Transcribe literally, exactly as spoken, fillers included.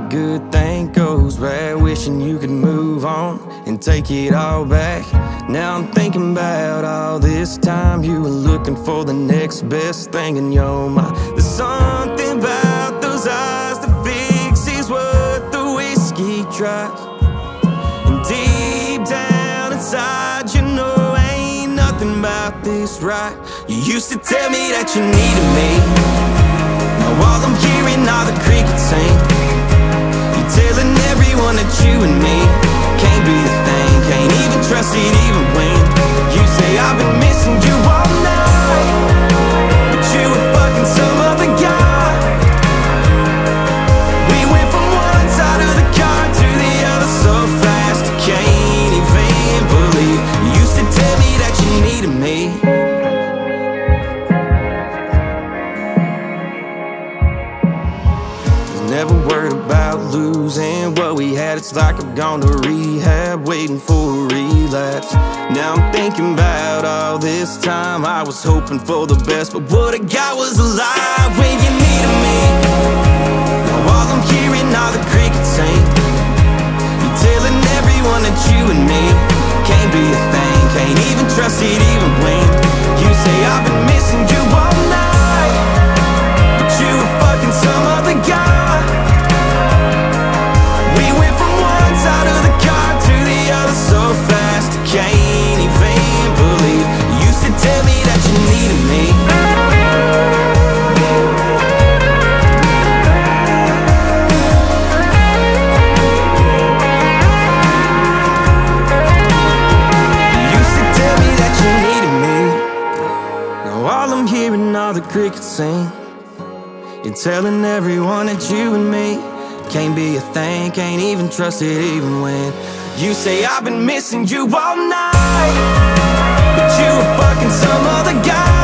good thing goes bad, wishing you could move on and take it all back. Now I'm thinking about all this time you were looking for the next best thing in your mind. There's something about those eyes that fixes what the whiskey tries. And deep down inside you know ain't nothing about this right. You used to tell me that you needed me. Now all I'm hearing are the crickets sing. You're telling everyone that you and me can't be a thing, can't even trust it even when you say I've been missing you all night, but you were fucking some other guy. We went from one side of the car to the other so fast I can't even believe. You used to tell me that you needed me. Never worried about losing what we had. It's like I've gone to rehab, waiting for a relapse. Now I'm thinking about all this time I was hoping for the best, but what I got was a lie when you needed me. Now all I'm hearing are the crickets sing. You're telling everyone that you and me can't be a thing, can't even trust it even when you say I've been missing you all night, but you were fucking some other guy. So fast I can't even believe. You used to tell me that you needed me. You used to tell me that you needed me. Now all I'm hearing are the crickets sing. You're telling everyone that you and me can't be a thing, can't even trust it even when you say I've been missing you all night, but you were fucking some other guy.